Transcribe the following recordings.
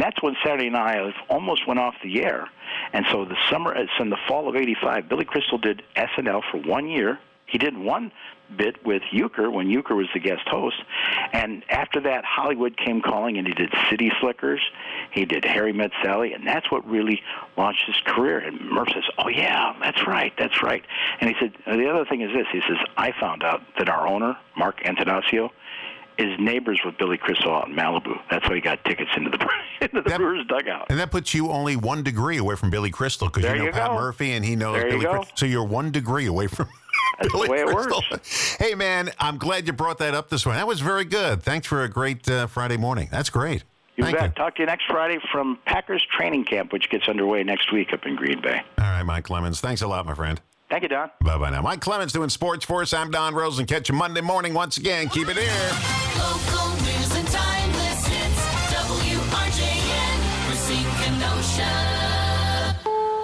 that's when Saturday Night Live almost went off the air. And so it's in the fall of '85, Billy Crystal did SNL for 1 year. He did one bit with Euchre when Euchre was the guest host. And after that, Hollywood came calling, and he did City Slickers. He did Harry Met Sally, and that's what really launched his career. And Murph says, oh, yeah, that's right. And he said, the other thing is this. He says, I found out that our owner, Mark Antanasio, is neighbors with Billy Crystal out in Malibu. That's why he got tickets into the Brewers dugout. And that puts you only 1 degree away from Billy Crystal, because you know Pat Murphy and he knows Billy Crystal. So you're 1 degree away from That's Billy the way Crystal. It works. Hey, man, I'm glad you brought that up this morning. That was very good. Thanks for a great Friday morning. That's great. Thank you. Talk to you next Friday from Packers training camp, which gets underway next week up in Green Bay. All right, Mike Clemens. Thanks a lot, my friend. Thank you, Don. Bye-bye now. Mike Clemens doing Sports for us. I'm Don Rosen. Catch you Monday morning once again. Keep it here. Local news and timeless hits. WRJN, Racine Kenosha.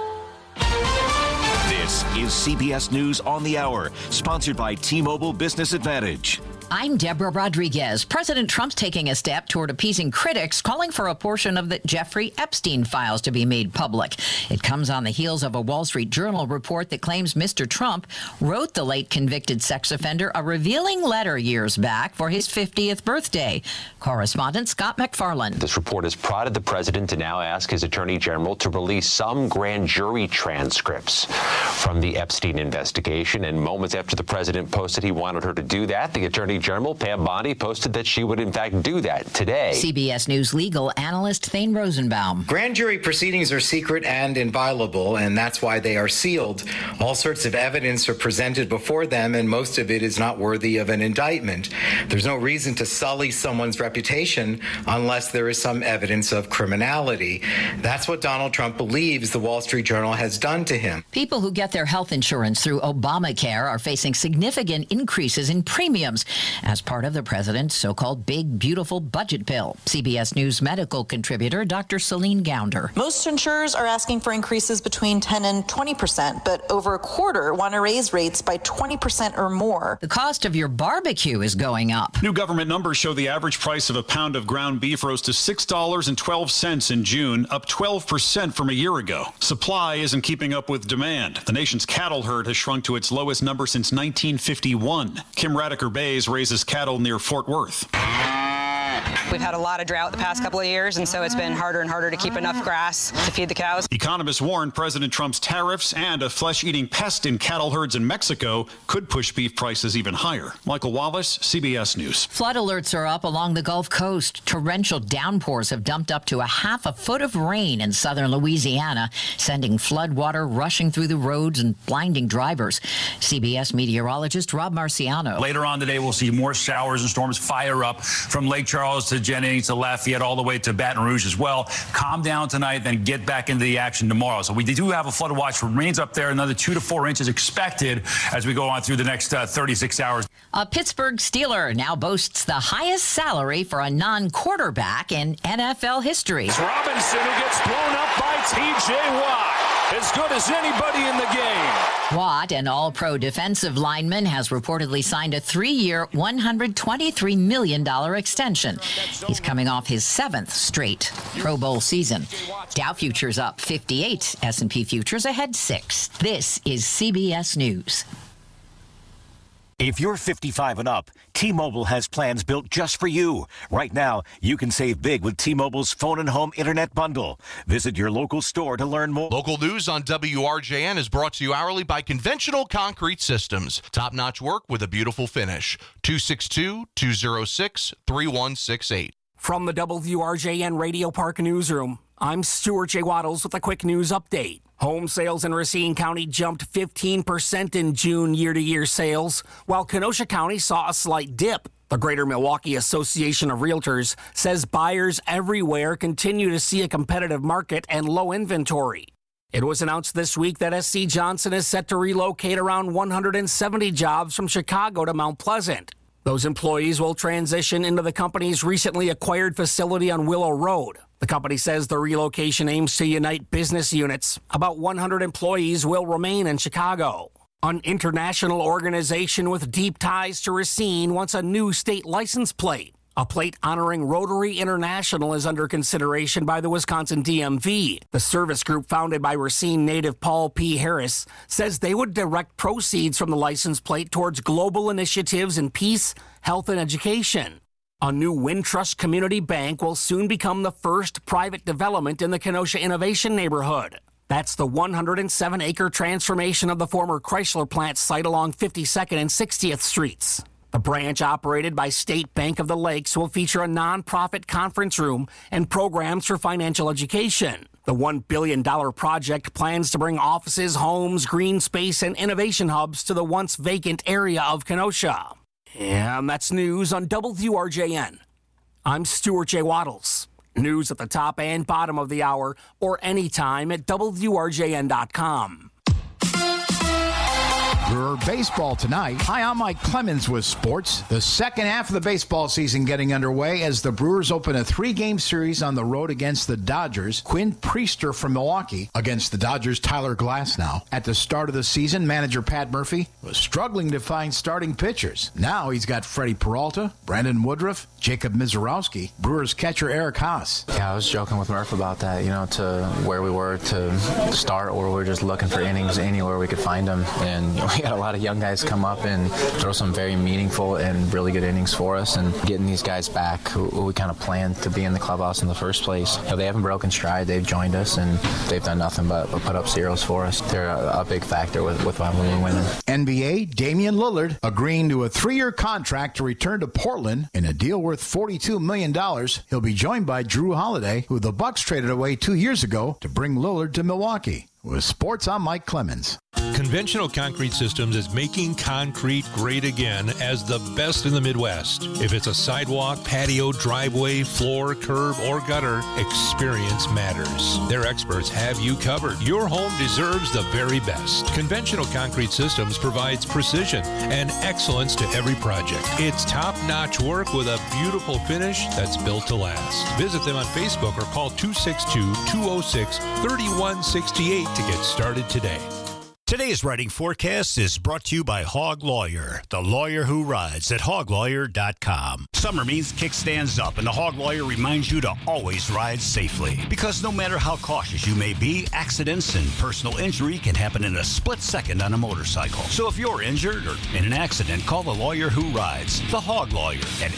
This is CBS News on the Hour, sponsored by T-Mobile Business Advantage. I'm Deborah Rodriguez. President Trump's taking a step toward appeasing critics, calling for a portion of the Jeffrey Epstein files to be made public. It comes on the heels of a Wall Street Journal report that claims Mr. Trump wrote the late convicted sex offender a revealing letter years back for his 50th birthday. Correspondent Scott McFarland. This report has prodded the president to now ask his attorney general to release some grand jury transcripts from the Epstein investigation. And moments after the president posted he wanted her to do that, the attorney general, Pam Bondi, posted that she would in fact do that today. CBS News legal analyst Thane Rosenbaum. Grand jury proceedings are secret and inviolable, and that's why they are sealed. All sorts of evidence are presented before them, and most of it is not worthy of an indictment. There's no reason to sully someone's reputation unless there is some evidence of criminality. That's what Donald Trump believes the Wall Street Journal has done to him. People who get their health insurance through Obamacare are facing significant increases in premiums as part of the president's so-called big, beautiful budget bill. CBS News medical contributor Dr. Celine Gounder. Most insurers are asking for increases between 10 and 20%, but over a quarter want to raise rates by 20% or more. The cost of your barbecue is going up. New government numbers show the average price of a pound of ground beef rose to $6.12 in June, up 12% from a year ago. Supply isn't keeping up with demand. The nation's cattle herd has shrunk to its lowest number since 1951. Kim Radiker-Bays raises cattle near Fort Worth. We've had a lot of drought the past couple of years, and so it's been harder and harder to keep enough grass to feed the cows. Economists warn President Trump's tariffs and a flesh-eating pest in cattle herds in Mexico could push beef prices even higher. Michael Wallace, CBS News. Flood alerts are up along the Gulf Coast. Torrential downpours have dumped up to a half a foot of rain in southern Louisiana, sending flood water rushing through the roads and blinding drivers. CBS meteorologist Rob Marciano. Later on today, we'll see more showers and storms fire up from Lake Charles to Jennings to Lafayette, all the way to Baton Rouge as well. Calm down tonight, then get back into the action tomorrow. So we do have a flood watch for rains up there. Another 2 to 4 inches expected as we go on through the next 36 hours. A Pittsburgh Steeler now boasts the highest salary for a non-quarterback in NFL history. It's Robinson who gets blown up by T.J. Watt. As good as anybody in the game. Watt, an all-pro defensive lineman, has reportedly signed a 3-year, $123 million extension. He's coming off his 7th straight Pro Bowl season. Dow futures up 58, S&P futures ahead 6. This is CBS News. If you're 55 and up, T-Mobile has plans built just for you. Right now, you can save big with T-Mobile's phone and home internet bundle. Visit your local store to learn more. Local news on WRJN is brought to you hourly by Conventional Concrete Systems. Top-notch work with a beautiful finish. 262-206-3168. From the WRJN Radio Park Newsroom, I'm Stuart J. Waddles with a quick news update. Home sales in Racine County jumped 15% in June year-to-year sales, while Kenosha County saw a slight dip. The Greater Milwaukee Association of Realtors says buyers everywhere continue to see a competitive market and low inventory. It was announced this week that SC Johnson is set to relocate around 170 jobs from Chicago to Mount Pleasant. Those employees will transition into the company's recently acquired facility on Willow Road. The company says the relocation aims to unite business units. About 100 employees will remain in Chicago. An international organization with deep ties to Racine wants a new state license plate. A plate honoring Rotary International is under consideration by the Wisconsin DMV. The service group founded by Racine native Paul P. Harris says they would direct proceeds from the license plate towards global initiatives in peace, health, and education. A new Wintrust Community Bank will soon become the first private development in the Kenosha Innovation Neighborhood. That's the 107-acre transformation of the former Chrysler plant site along 52nd and 60th Streets. The branch, operated by State Bank of the Lakes, will feature a nonprofit conference room and programs for financial education. The $1 billion project plans to bring offices, homes, green space, and innovation hubs to the once vacant area of Kenosha. And that's news on WRJN. I'm Stuart J. Waddles. News at the top and bottom of the hour or anytime at WRJN.com. Brewer baseball tonight. Hi, I'm Mike Clemens with sports. The second half of the baseball season getting underway as the Brewers open a 3-game series on the road against the Dodgers. Quinn Priester from Milwaukee against the Dodgers' Tyler Glasnow. At the start of the season, manager Pat Murphy was struggling to find starting pitchers. Now he's got Freddie Peralta, Brandon Woodruff, Jacob Mizorowski, Brewers catcher Eric Haas. Yeah, I was joking with Murph about that, to where we were to start, or we were just looking for innings anywhere we could find them. And we had a lot of young guys come up and throw some very meaningful and really good innings for us, and getting these guys back who we kind of planned to be in the clubhouse in the first place. They haven't broken stride. They've joined us, and they've done nothing but put up zeros for us. They're a big factor with why we're winning. NBA, Damian Lillard agreeing to a 3-year contract to return to Portland in a deal worth $42 million. He'll be joined by Drew Holiday, who the Bucks traded away 2 years ago to bring Lillard to Milwaukee. With sports, I'm Mike Clemens. Conventional Concrete Systems is making concrete great again as the best in the Midwest. If it's a sidewalk, patio, driveway, floor, curb, or gutter, experience matters. Their experts have you covered. Your home deserves the very best. Conventional Concrete Systems provides precision and excellence to every project. It's top-notch work with a beautiful finish that's built to last. Visit them on Facebook or call 262-206-3168 to get started today. Today's writing forecast is brought to you by Hog Lawyer, the lawyer who rides at hoglawyer.com. Summer means kickstands up, and the Hog Lawyer reminds you to always ride safely. Because no matter how cautious you may be, accidents and personal injury can happen in a split second on a motorcycle. So if you're injured or in an accident, call the lawyer who rides, the Hog Lawyer, at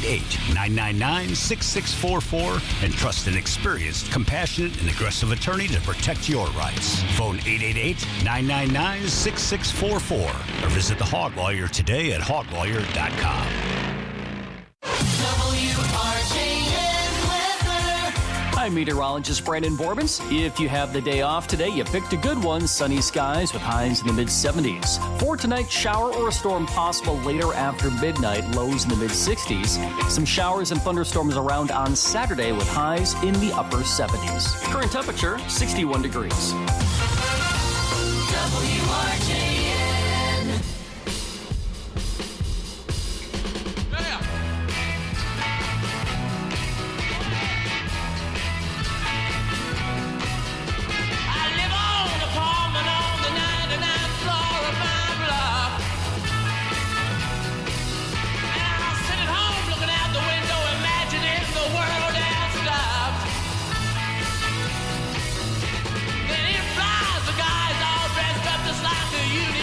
888-999-6644 and trust an experienced, compassionate, and aggressive attorney to protect your rights. Phone 888-999-6644 or visit the Hog Lawyer today at hoglawyer.com. I'm meteorologist Brandon Borbens. If you have the day off today, you picked a good one. Sunny skies with highs in the mid-70s. For tonight, shower or a storm possible later after midnight, lows in the mid-60s. Some showers and thunderstorms around on Saturday with highs in the upper 70s. Current temperature, 61 degrees. WRJN. I live on an apartment on the 99th floor of my block. And I'll sit at home looking out the window, imagining the world has stopped. Then in flies the guys all dressed up just like the union.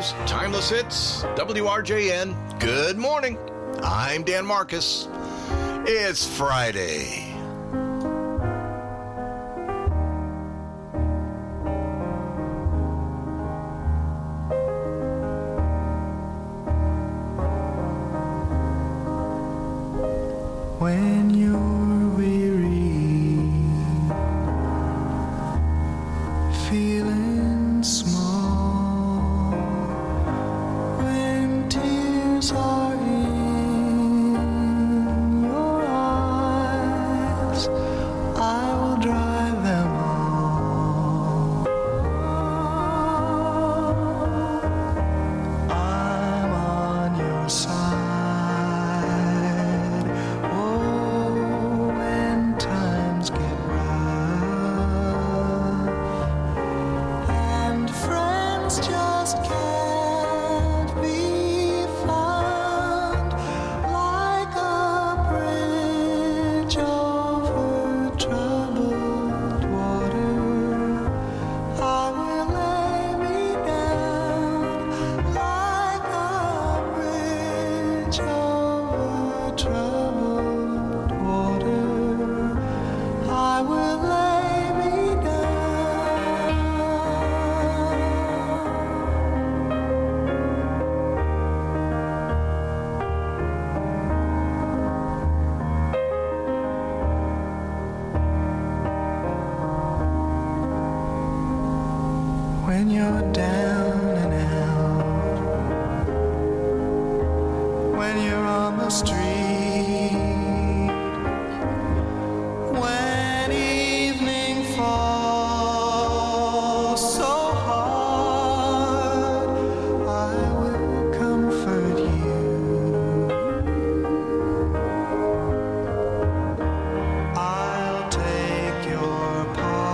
News, Timeless Hits, WRJN. Good morning. I'm Dan Marcus. It's Friday. When you're weary, feeling small, when tears are in your eyes, I will dry them all. I'm on your side. When you're down and out, when you're on the street, when evening falls so hard, I will comfort you. I'll take your part.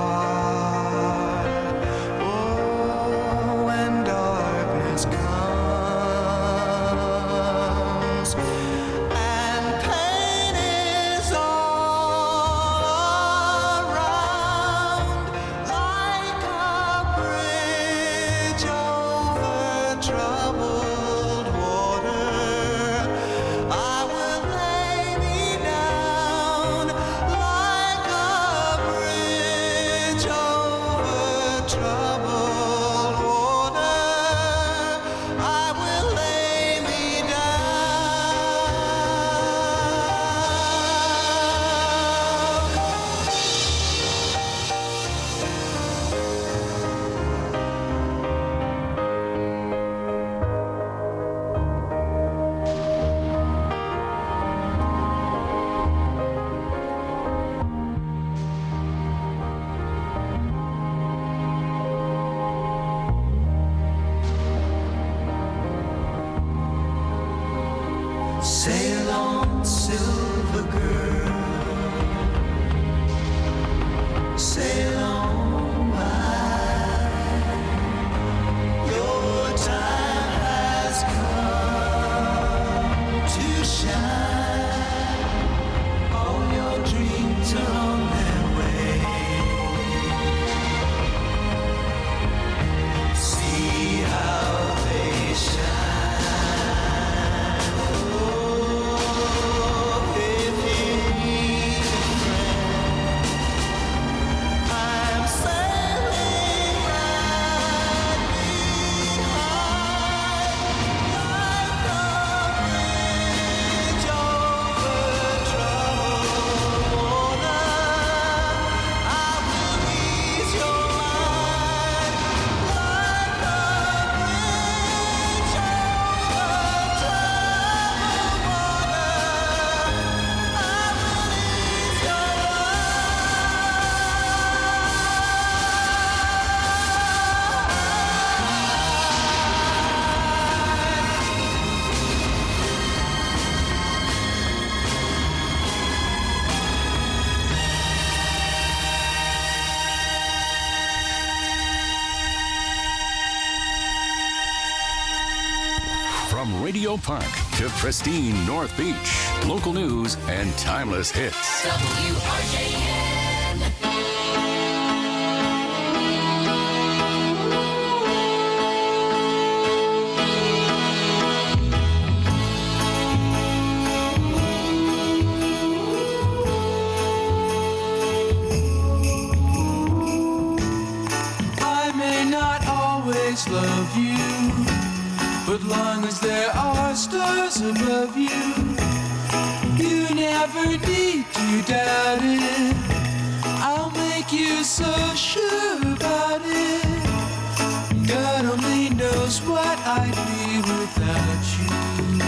Sail on, silver girl, sail on by. Your time has come to shine. All your dreams are on their way. See how they shine. From Radio Park to pristine North Beach, local news and timeless hits. WRJN. above you. You never need to doubt it. I'll make you so sure about it. God only knows what I'd be without you.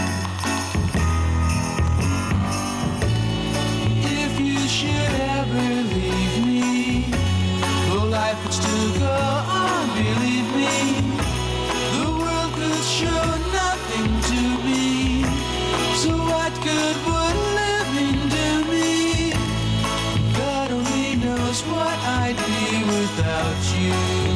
If you should ever leave me, though life would still go on, believe me, the world could show nothing to me. So what good would living do me? God only knows what I'd be without you.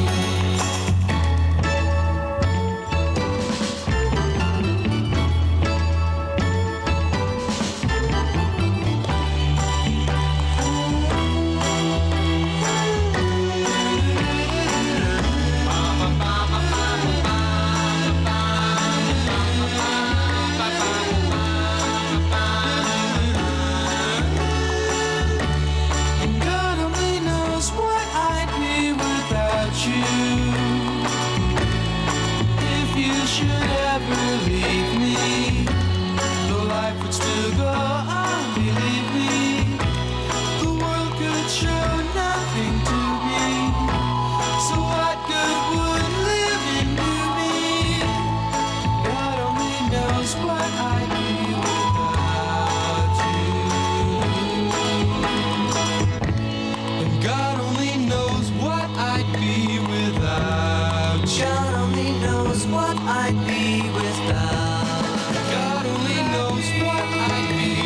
God only knows what I'd be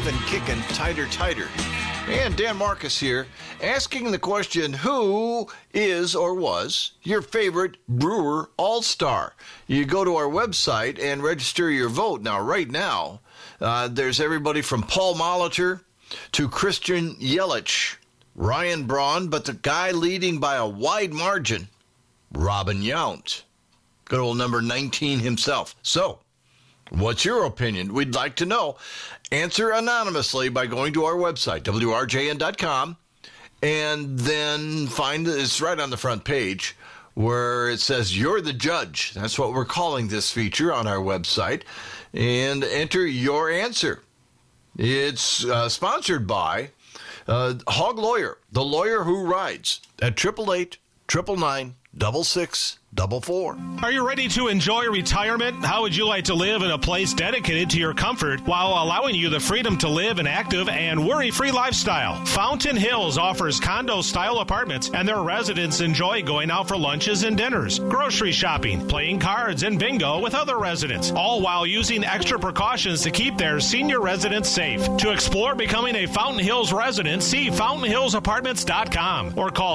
alive and kicking tighter. And Dan Marcus here, asking the question, who is or was your favorite Brewer All-Star? You go to our website and register your vote. Now, right now, there's everybody from Paul Molitor to Christian Yelich, Ryan Braun, but the guy leading by a wide margin, Robin Yount, good old number 19 himself. So, what's your opinion? We'd like to know. Answer anonymously by going to our website, WRJN.com, and then find it's right on the front page where it says You're the Judge. That's what we're calling this feature on our website. And enter your answer. It's sponsored by Hog Lawyer, the lawyer who rides, at 888-999-6644. Are you ready to enjoy retirement? How would you like to live in a place dedicated to your comfort while allowing you the freedom to live an active and worry-free lifestyle? Fountain Hills offers condo-style apartments, and their residents enjoy going out for lunches and dinners, grocery shopping, playing cards, and bingo with other residents, all while using extra precautions to keep their senior residents safe. To explore becoming a Fountain Hills resident, see fountainhillsapartments.com or call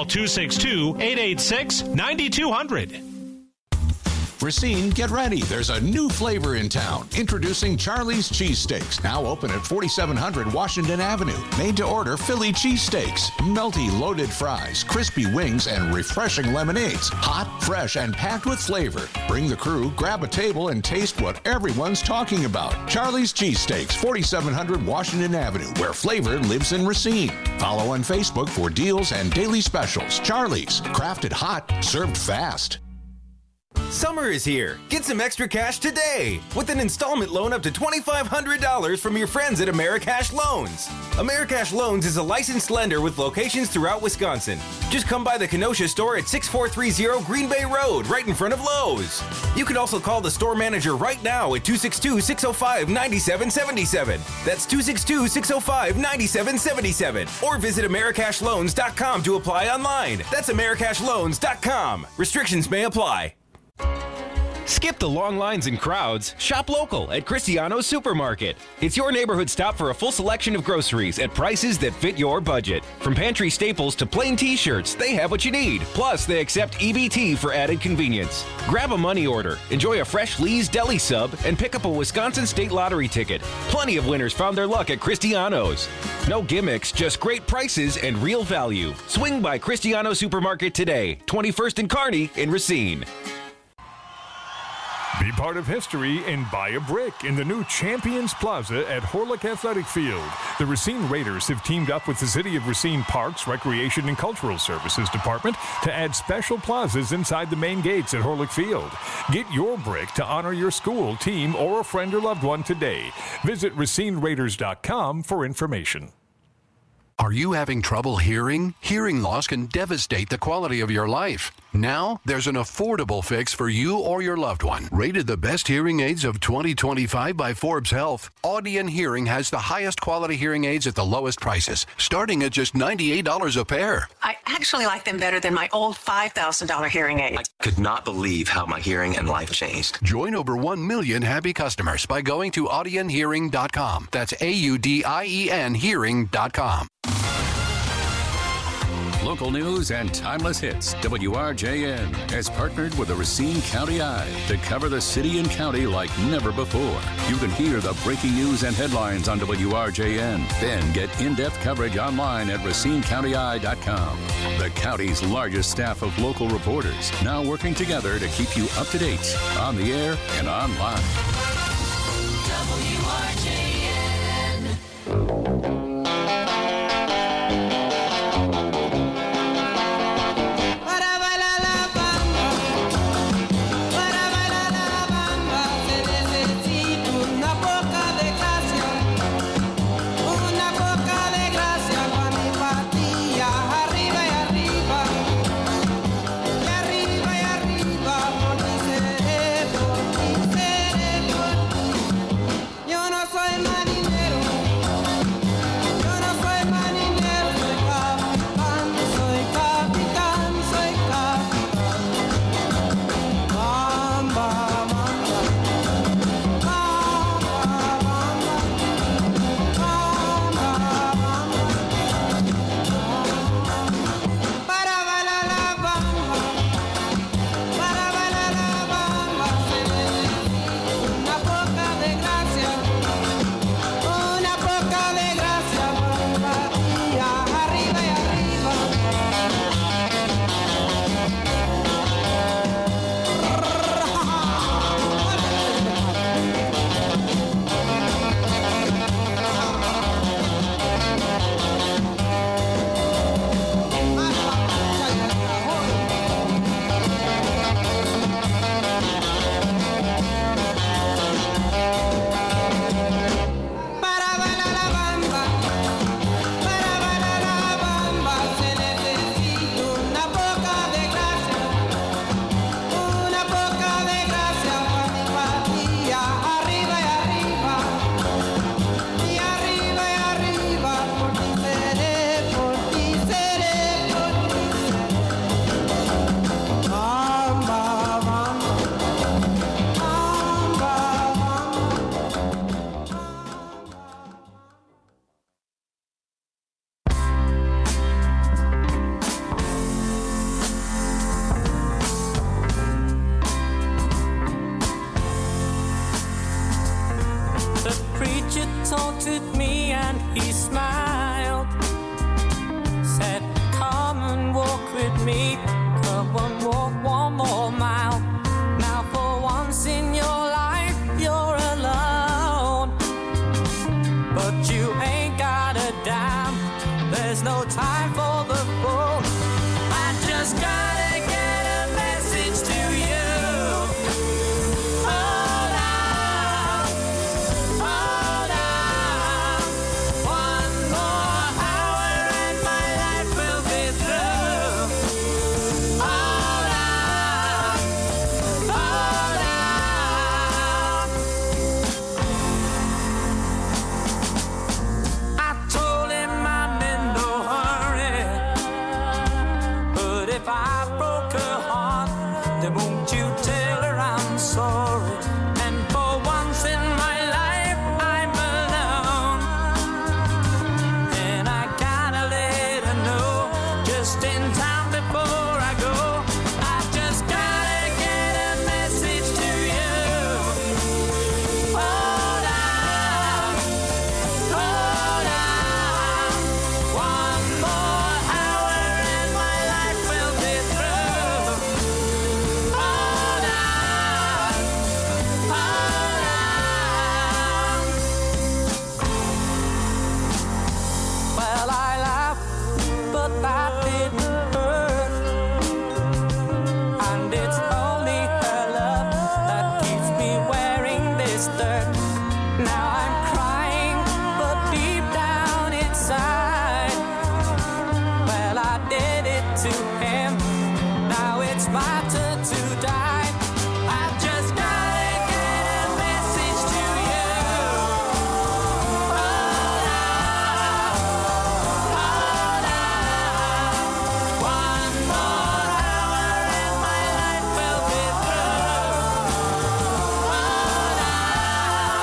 262-886-9200. Racine, get ready. There's a new flavor in town. Introducing Charlie's Cheesesteaks, now open at 4700 Washington Avenue. Made to order Philly cheesesteaks, melty loaded fries, crispy wings, and refreshing lemonades. Hot, fresh, and packed with flavor. Bring the crew, grab a table, and taste what everyone's talking about. Charlie's Cheesesteaks, 4700 Washington Avenue, where flavor lives in Racine. Follow on Facebook for deals and daily specials. Charlie's, crafted hot, served fast. Summer is here. Get some extra cash today with an installment loan up to $2,500 from your friends at Americash Loans. Americash Loans is a licensed lender with locations throughout Wisconsin. Just come by the Kenosha store at 6430 Green Bay Road, right in front of Lowe's. You can also call the store manager right now at 262-605-9777. That's 262-605-9777. Or visit AmericashLoans.com to apply online. That's AmericashLoans.com. Restrictions may apply. Skip the long lines and crowds. Shop local at Cristiano's Supermarket. It's your neighborhood stop for a full selection of groceries at prices that fit your budget. From pantry staples to plain t-shirts, they have what you need. Plus, they accept EBT for added convenience. Grab a money order, enjoy a fresh Lee's Deli sub, and pick up a Wisconsin State Lottery ticket. Plenty of winners found their luck at Cristiano's. No gimmicks, just great prices and real value. Swing by Cristiano's Supermarket today, 21st and Kearney in Racine. Be part of history and buy a brick in the new Champions Plaza at Horlick Athletic Field. The Racine Raiders have teamed up with the City of Racine Parks, Recreation, and Cultural Services Department to add special plazas inside the main gates at Horlick Field. Get your brick to honor your school, team, or a friend or loved one today. Visit RacineRaiders.com for information. Are you having trouble hearing? Hearing loss can devastate the quality of your life. Now, there's an affordable fix for you or your loved one. Rated the best hearing aids of 2025 by Forbes Health, Audion Hearing has the highest quality hearing aids at the lowest prices, starting at just $98 a pair. I actually like them better than my old $5,000 hearing aid. I could not believe how my hearing and life changed. Join over 1 million happy customers by going to audionhearing.com. That's AUDIEN hearing.com. Local news and timeless hits. WRJN has partnered with the Racine County Eye to cover the city and county like never before. You can hear the breaking news and headlines on WRJN. Then get in-depth coverage online at RacineCountyEye.com. The county's largest staff of local reporters now working together to keep you up to date on the air and online. WRJN. at me and he smiled. Said, come and walk with me. Come and walk one more mile. Now for once in your life you're alone. But you ain't got a dime. There's no time for the phone. I just gotta get a message to you. Hold on, hold on. One more hour and my life will be through. Hold on, hold on. I told him I'm in no hurry, but if I broke her heart, then won't you tell her I'm sorry? And for once in my life I'm alone, and I gotta let her know just in time before I go. I just gotta get a message to you. Hold on, hold on. One more hour and my life will be through. Hold on, hold on. Well, I laughed, but that didn't hurt. And it's only her love that keeps me wearing this dirt. Now I'm crying, but deep down inside, well, I did it to him. Now it's my turn to die. I just gotta get a message to you. Hold on, hold on. One more hour and my life will be through. Hold on,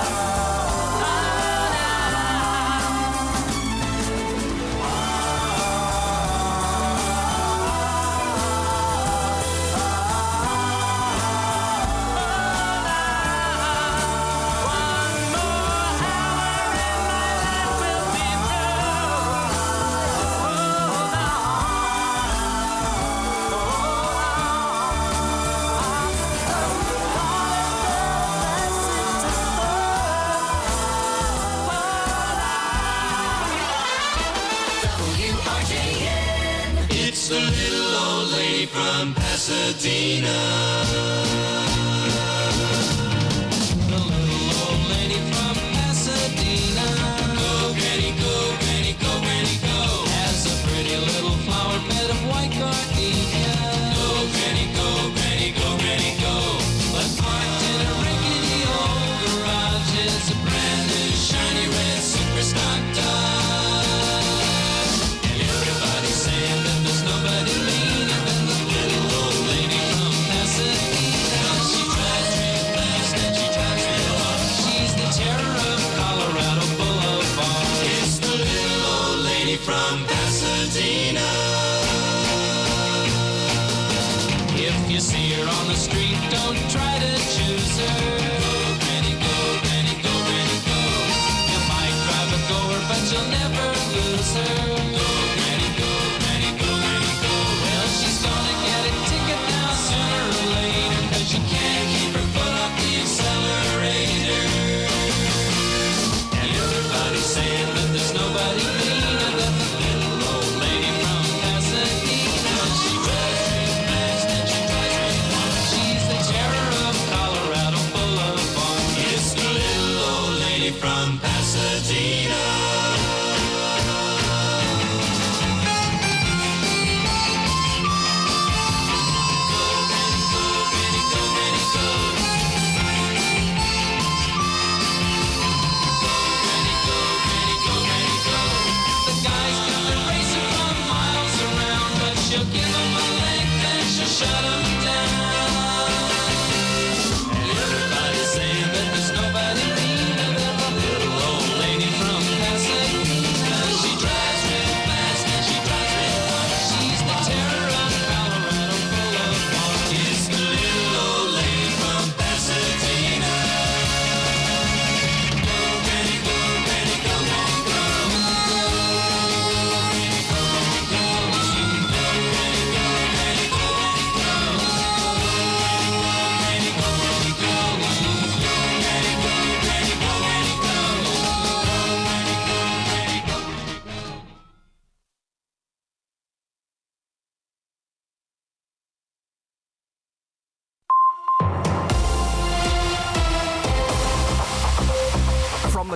WRJN. It's the little old lady from Pasadena. The little old lady from Pasadena. Go, Granny, go, Granny, go, Granny, go. Has a pretty little flower bed of white gardenia. Go, Granny, go, Granny, go, Granny, go. But parked in a rickety old garage is a brand new shiny red super stock Dodge. And everybody's saying that there's nobody meaner than the little old lady from Pasadena. She drives real fast and she drives real hard. She's the terror of Colorado Boulevard. It's the little old lady from Pasadena. If you see her on the street, don't try to choose her. Go, Granny, go, Granny, go, Granny, go. You might drive a goer, but you'll never lose her. Go, Granny, go, Granny, go, Granny, go. Well, she's gonna get a ticket now sooner or later, 'cause you can't keep her foot off the accelerator. And everybody's saying that there's nobody meaner than the little old lady from Pasadena. She drives real fast and she drives real hard. She's the terror of Colorado Boulevard. It's the little old lady from Pasadena. The guys got the racing from miles around, but she'll give them a leg, then she'll shut them down. And everybody's saying that there's nobody meaner than the little old lady from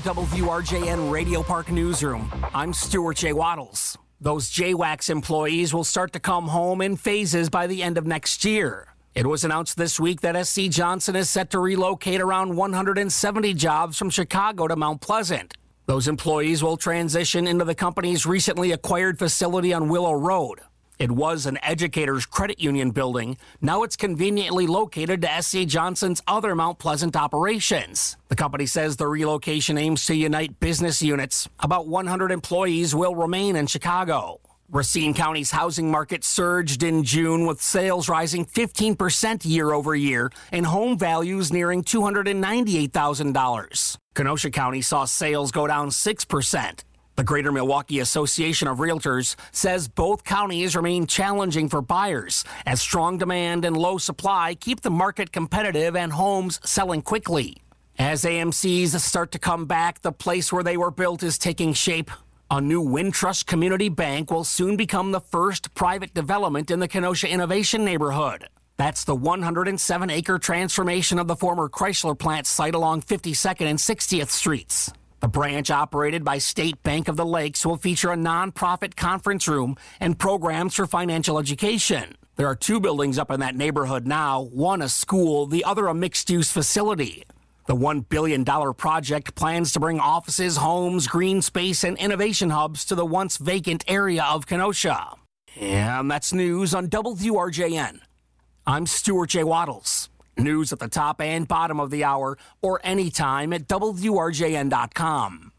WRJN Radio Park Newsroom. I'm Stuart J. Waddles. Those JWACS employees will start to come home in phases by the end of next year. It was announced this week that SC Johnson is set to relocate around 170 jobs from Chicago to Mount Pleasant. Those employees will transition into the company's recently acquired facility on Willow Road. It was an educators credit union building. Now it's conveniently located to SC Johnson's other Mount Pleasant operations. The company says the relocation aims to unite business units. About 100 employees will remain in Chicago. Racine County's housing market surged in June, with sales rising 15% year over year and home values nearing $298,000. Kenosha County saw sales go down 6%. The Greater Milwaukee Association of Realtors says both counties remain challenging for buyers as strong demand and low supply keep the market competitive and homes selling quickly. As AMCs start to come back, the place where they were built is taking shape. A new Wintrust Community Bank will soon become the first private development in the Kenosha Innovation Neighborhood. That's the 107-acre transformation of the former Chrysler plant site along 52nd and 60th Streets. The branch, operated by State Bank of the Lakes, will feature a nonprofit conference room and programs for financial education. There are 2 buildings up in that neighborhood now, one a school, the other a mixed-use facility. The $1 billion project plans to bring offices, homes, green space, and innovation hubs to the once vacant area of Kenosha. And that's news on WRJN. I'm Stuart J. Waddles. News at the top and bottom of the hour or anytime at WRJN.com.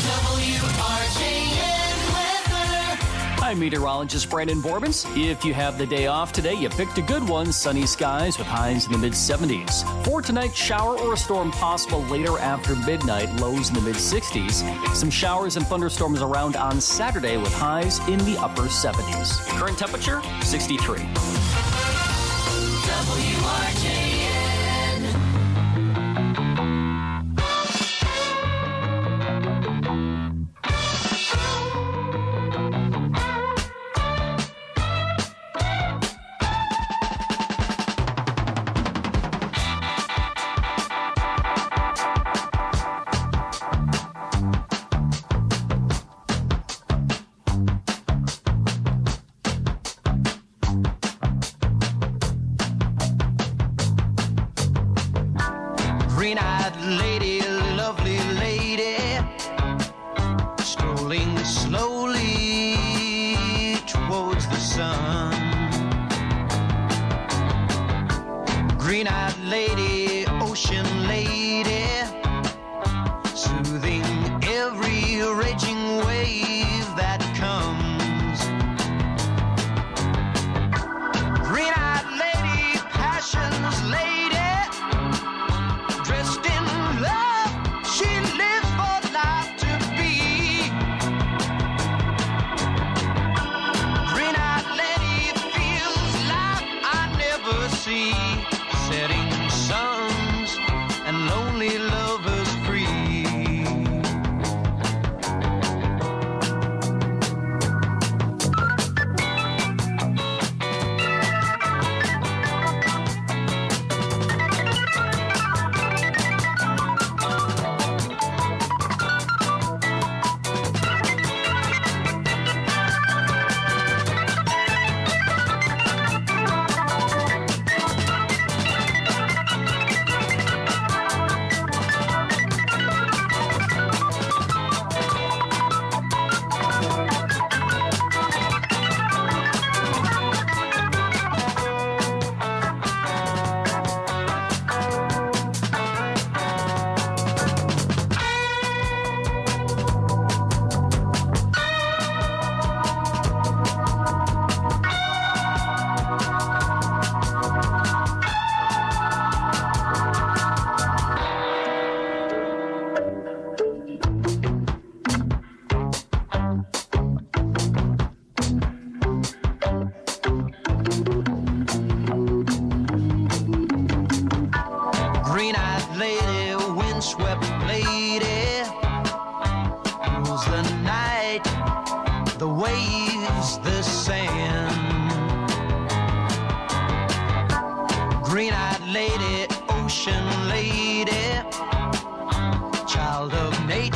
I'm meteorologist Brandon Borbens. If you have the day off today, you picked a good one. Sunny skies with highs in the mid-70s. For tonight, shower or a storm possible later after midnight, lows in the mid-60s. Some showers and thunderstorms around on Saturday with highs in the upper 70s. Current temperature, 63. WRJN.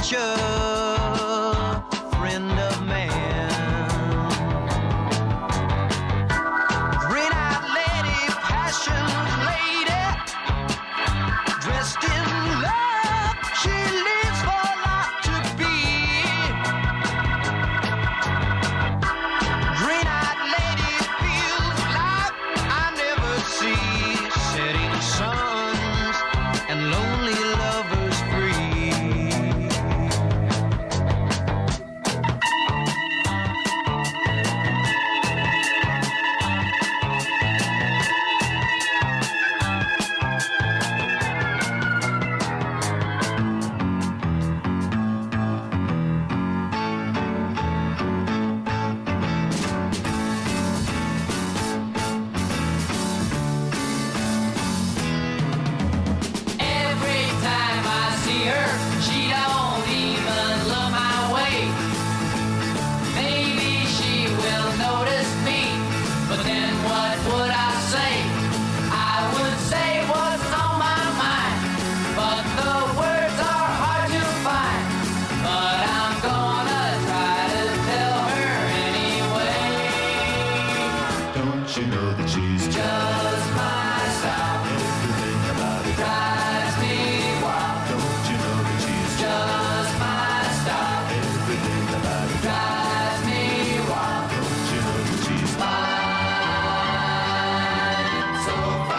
nature, friend of man. Green-eyed lady, passion lady, dressed in love, she lives for life to be. Green-eyed lady feels like I never see, setting suns and lonely lovers free. Every time I see her, she don't even look my way. Maybe she will notice me, but then what would I say? I would say what's on my mind, but the words are hard to find. But I'm gonna try to tell her anyway. Don't you know that she's Just my style. everything about it? Drives me wild. Don't you know that she's Just my style. everything about it? Drives me wild. Don't you know that she's Fine, so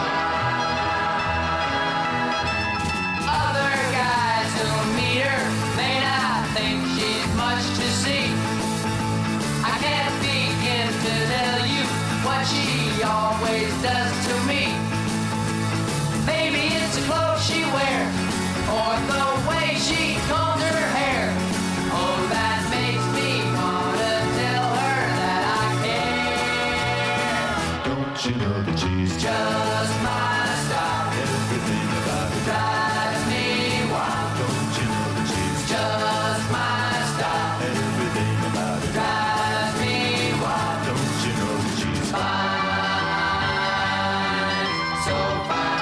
fine. Other guys who meet her may not think she's much to see. I can't begin to tell you what she always does to me. Maybe it's the clothes she wears, or the way she combs her hair. Oh, that makes me wanna tell her that I care. Don't you know that she's Just my style. everything about it? Drives me wild. Don't you know that she's Just my style. everything about it? Drives me wild. Don't you know that she's Fine, so fine.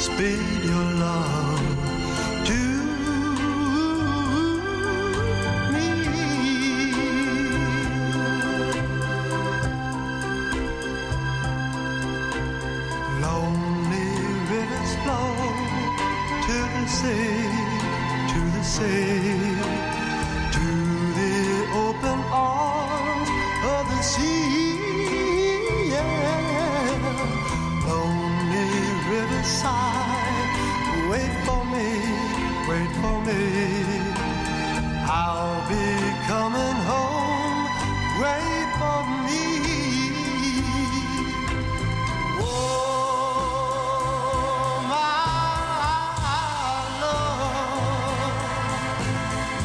Speed your love to me. Lonely rivers flow to the sea, to the sea, to the open arms of the sea. Yeah. Lonely riverside, wait for me, wait for me. I'll be coming home, wait for me. Oh, my love,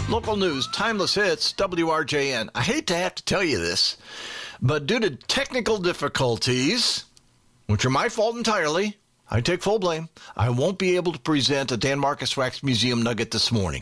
Local news, timeless hits, WRJN. I hate to have to tell you this, but due to technical difficulties, which are my fault entirely, I take full blame, I won't be able to present a Dan Marcus Wax Museum Nugget this morning.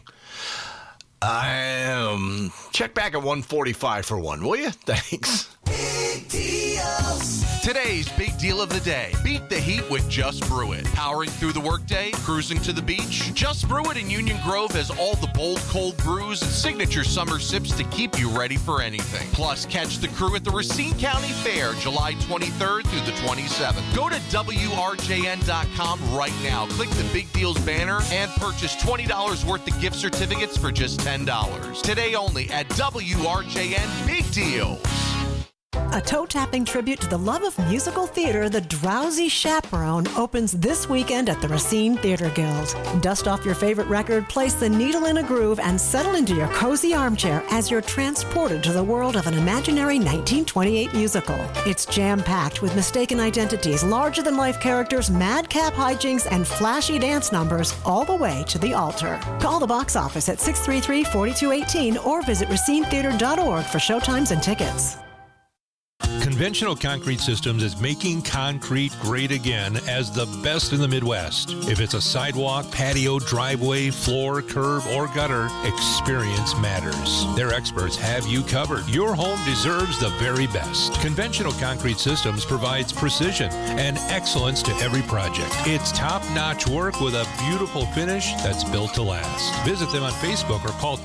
Check back at 1:45 for one, will you? Thanks. Big deals. Today's big deal of the day. Beat the heat with Just Brew It. Powering through the workday, cruising to the beach. Just Brew It in Union Grove has all the bold, cold brews and signature summer sips to keep you ready for anything. Plus, catch the crew at the Racine County Fair, July 23rd through the 27th. Go to WRJN.com right now. Click the Big Deals banner and purchase $20 worth of gift certificates for just $10. Today only at WRJN Big Deals. A toe-tapping tribute to the love of musical theater, The Drowsy Chaperone opens this weekend at the Racine Theater Guild. Dust off your favorite record, place the needle in a groove, and settle into your cozy armchair as you're transported to the world of an imaginary 1928 musical. It's jam-packed with mistaken identities, larger-than-life characters, madcap hijinks, and flashy dance numbers all the way to the altar. Call the box office at 633-4218 or visit racinetheater.org for showtimes and tickets. Conventional Concrete Systems is making concrete great again as the best in the Midwest. If it's a sidewalk, patio, driveway, floor, curb, or gutter, experience matters. Their experts have you covered. Your home deserves the very best. Conventional Concrete Systems provides precision and excellence to every project. It's top-notch work with a beautiful finish that's built to last. Visit them on Facebook or call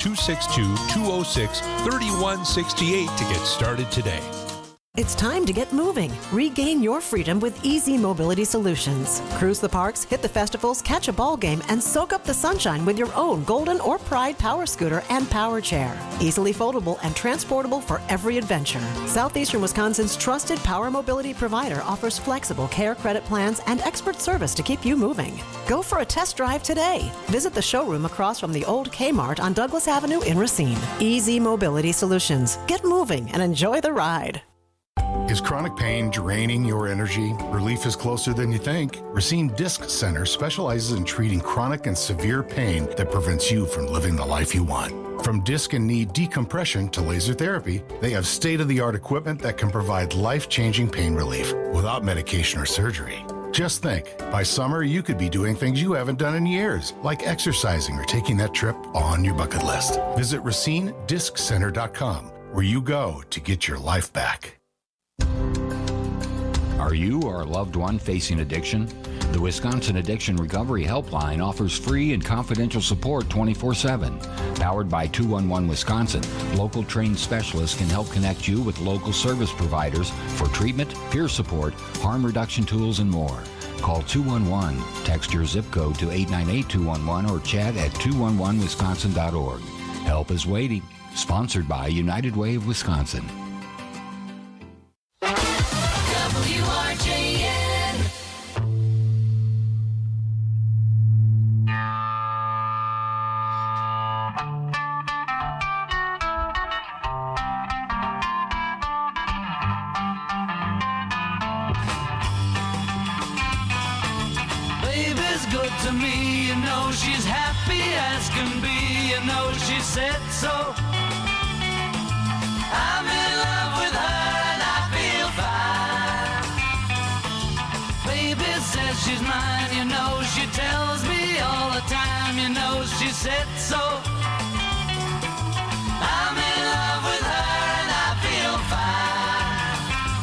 262-206-3168 to get started today. It's time to get moving. Regain your freedom with Easy Mobility Solutions. Cruise the parks, hit the festivals, catch a ball game, and soak up the sunshine with your own Golden or Pride power scooter and power chair. Easily foldable and transportable for every adventure. Southeastern Wisconsin's trusted power mobility provider offers flexible care credit plans and expert service to keep you moving. Go for a test drive today. Visit the showroom across from the old Kmart on Douglas Avenue in Racine. Easy Mobility Solutions. Get moving and enjoy the ride. Is chronic pain draining your energy? Relief is closer than you think. Racine Disc Center specializes in treating chronic and severe pain that prevents you from living the life you want. From disc and knee decompression to laser therapy, they have state-of-the-art equipment that can provide life-changing pain relief without medication or surgery. Just think, by summer you could be doing things you haven't done in years, like exercising or taking that trip on your bucket list. Visit RacineDiscCenter.com, where you go to get your life back. Are you or a loved one facing addiction? The Wisconsin Addiction Recovery Helpline offers free and confidential support 24/7. Powered by 211 Wisconsin, local trained specialists can help connect you with local service providers for treatment, peer support, harm reduction tools, and more. Call 211, text your zip code to 898-211, or chat at 211wisconsin.org. Help is waiting. Sponsored by United Way of Wisconsin. Baby's good to me, you know she's happy as can be, you know she said so. I'm in love with her and I feel fine. Baby says she's mine, you know she tells me all the time, you know she said so. I'm in love with her and I feel fine.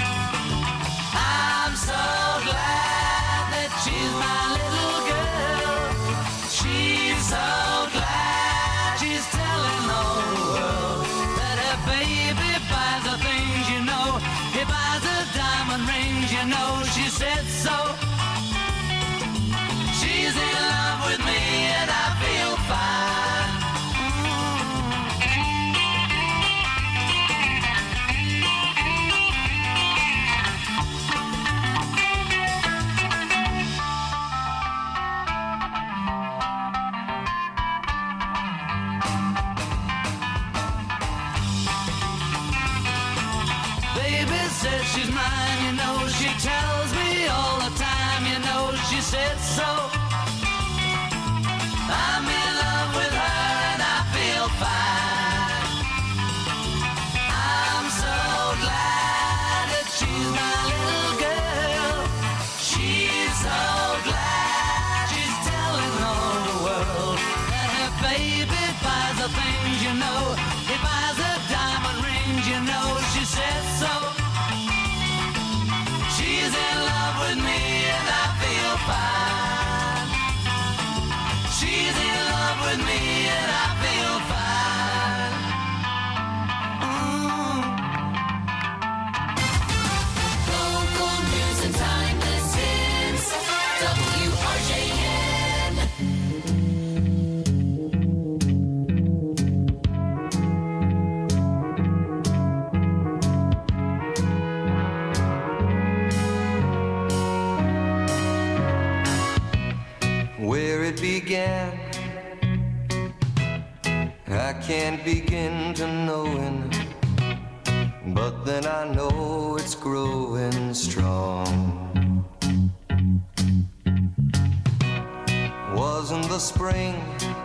I'm so glad that she's my little girl. She's so glad she's telling the whole world that her baby buys her things, you know. He buys her diamond rings, you know she said so. She's in love with me and I feel fine. Baby says she's mine, you know she tells me all the time, you know she said so. I'm in love with her and I feel fine. I'm so glad that she's my little girl. She's so glad she's telling all the world that her baby buys the things, you know. He buys her diamond rings, you know. She says so. She's in love with me and I feel fine. She's in love with me and I feel fine. Local news and timeless hits. WRJN. Where it began, I can't begin to knowing, but then I know it's growing strong. Wasn't the spring,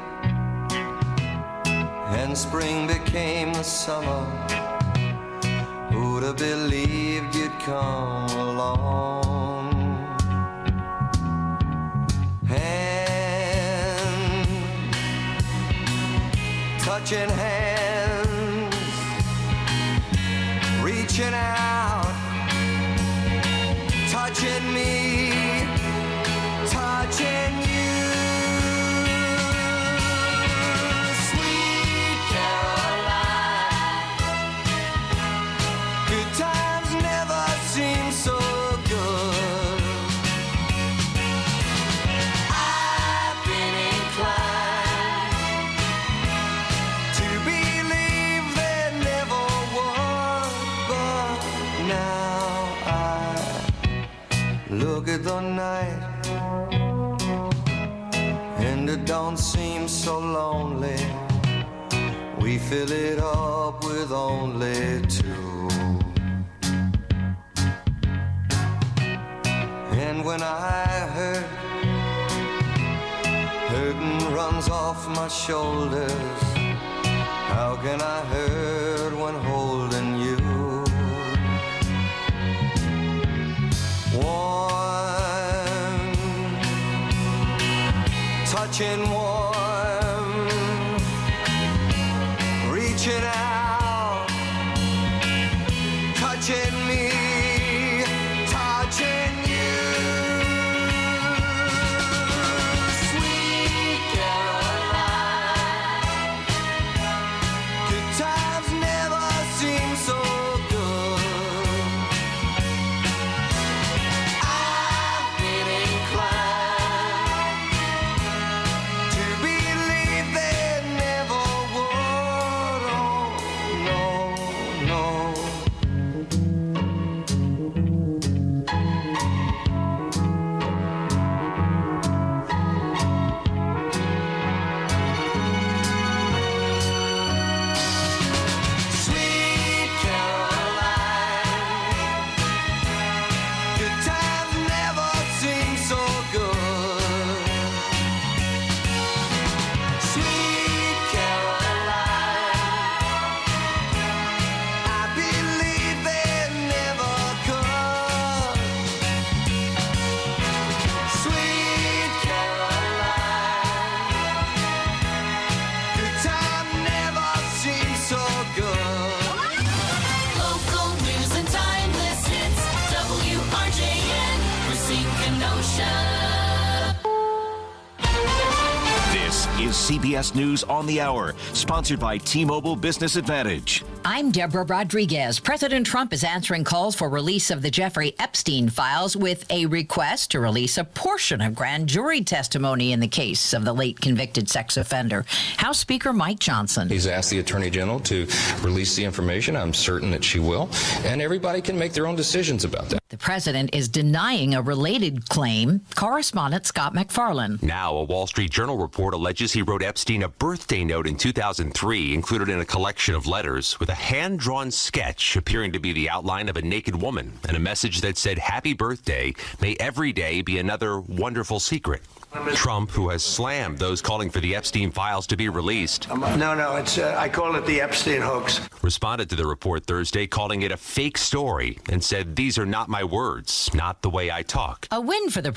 and spring became the summer. Who'd have believed you'd come along? Touching hands, reaching out, touching me, touching you. Sweet Caroline, good times never seem so good. I've been inclined to believe there never was, but now I look at the night and it don't seem so lonely. We fill it up with only two. And when I hurt, hurting runs off my shoulders. How can I hurt when holding you? Warm, touching warm, reaching out, touching me, touching you. Sweet Caroline, good times never seem so good. I've been inclined to believe there never would. Oh, no, no. Sweet Caroline, good times never seem so good. Sweet Caroline, I believe they never could. Sweet Caroline, good times never seem so good. Local news and timeless hits. WRJN. Racine, Kenosha. This is CBS News on the Hour, sponsored by T-Mobile Business Advantage. I'm Deborah Rodriguez. President Trump is answering calls for release of the Jeffrey Epstein files with a request to release a portion of grand jury testimony in the case of the late convicted sex offender. House Speaker Mike Johnson. He's asked the Attorney General to release the information. I'm certain that she will. And everybody can make their own decisions about that. The president is denying a related claim. Correspondent Scott McFarlane. Now, a Wall Street Journal report alleges he wrote Epstein a birthday note in 2003, included in a collection of letters, with a hand-drawn sketch appearing to be the outline of a naked woman and a message that said, "Happy birthday, may every day be another wonderful secret." Trump, who has slammed those calling for the Epstein files to be released. No, it's I call it the Epstein hoax. Responded to the report Thursday, calling it a fake story, and said, "These are not my words, not the way I talk." A win for the